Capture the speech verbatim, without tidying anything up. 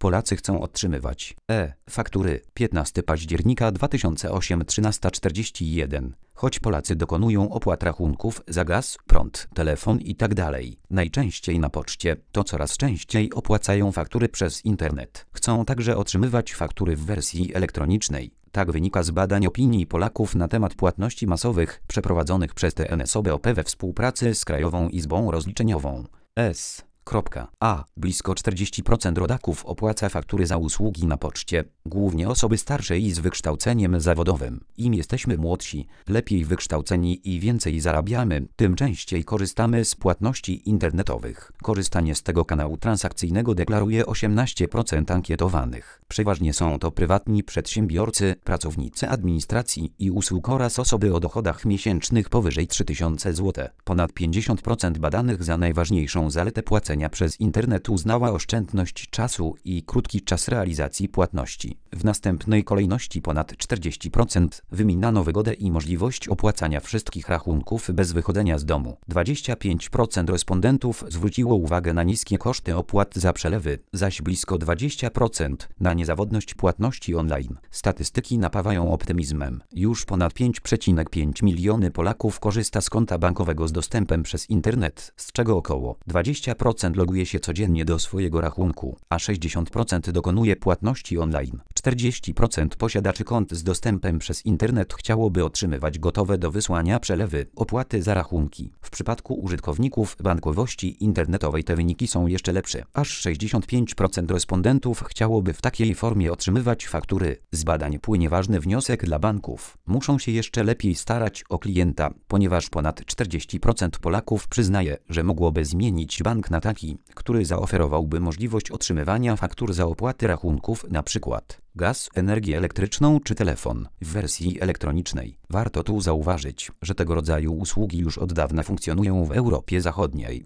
Polacy chcą otrzymywać e-faktury. piętnastego października dwa tysiące ósmego, trzynasta czterdzieści jeden. Choć Polacy dokonują opłat rachunków za gaz, prąd, telefon itd. najczęściej na poczcie, to coraz częściej opłacają faktury przez internet. Chcą także otrzymywać faktury w wersji elektronicznej. Tak wynika z badań opinii Polaków na temat płatności masowych przeprowadzonych przez T N S O B O P we współpracy z Krajową Izbą Rozliczeniową. S. A. Blisko czterdzieści procent rodaków opłaca faktury za usługi na poczcie, głównie osoby starsze i z wykształceniem zawodowym. Im jesteśmy młodsi, lepiej wykształceni i więcej zarabiamy, tym częściej korzystamy z płatności internetowych. Korzystanie z tego kanału transakcyjnego deklaruje osiemnaście procent ankietowanych. Przeważnie są to prywatni przedsiębiorcy, pracownicy administracji i usług oraz osoby o dochodach miesięcznych powyżej trzy tysiące złotych. Ponad pięćdziesiąt procent badanych za najważniejszą zaletę płacenia przez internet uznała oszczędność czasu i krótki czas realizacji płatności. W następnej kolejności ponad czterdzieści procent wymieniano wygodę i możliwość opłacania wszystkich rachunków bez wychodzenia z domu. dwadzieścia pięć procent respondentów zwróciło uwagę na niskie koszty opłat za przelewy, zaś blisko dwadzieścia procent na niezawodność płatności online. Statystyki napawają optymizmem. Już ponad pięć przecinek pięć miliony Polaków korzysta z konta bankowego z dostępem przez internet, z czego około dwadzieścia procent loguje się codziennie do swojego rachunku, a sześćdziesiąt procent dokonuje płatności online. czterdzieści procent posiadaczy kont z dostępem przez internet chciałoby otrzymywać gotowe do wysłania przelewy, opłaty za rachunki. W przypadku użytkowników bankowości internetowej te wyniki są jeszcze lepsze. Aż sześćdziesiąt pięć procent respondentów chciałoby w takiej formie otrzymywać faktury. Z badań płynie ważny wniosek dla banków. Muszą się jeszcze lepiej starać o klienta, ponieważ ponad czterdzieści procent Polaków przyznaje, że mogłoby zmienić bank na taki, który zaoferowałby możliwość otrzymywania faktur za opłaty rachunków, np. gaz, energię elektryczną czy telefon, w wersji elektronicznej. Warto tu zauważyć, że tego rodzaju usługi już od dawna funkcjonują w Europie Zachodniej.